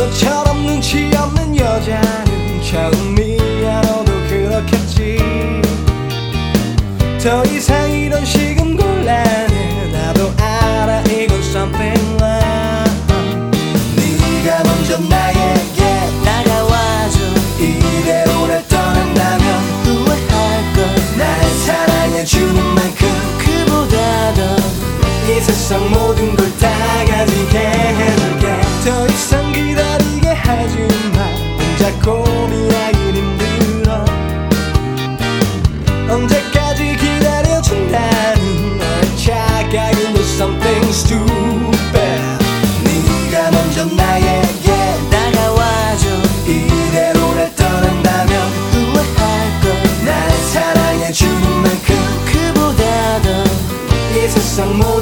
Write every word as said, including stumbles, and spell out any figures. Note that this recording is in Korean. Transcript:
너처럼 눈치 없는 여자는 처음이야. 너도 그렇겠지. 더 이상 이런 식은 곤란해. 나도 알아 이건 something wrong. 네가 먼저 나에게 다가와줘. 이대로 날 떠난다면 후회할걸. 날 사랑해주는 만큼 그보다 더 이 세상 모든 걸 다 가지게 해줄게. 더 이상 기다리게 하지마. 혼자 고민하긴 힘들어. 언제까지 기다려준다는 너의 착각은 just something stupid. 네가 먼저 나에게 다가와줘. 이대로 날 떠난다면 후회할걸. 날 사랑해주는 만큼 그보다 더 이 세상 모든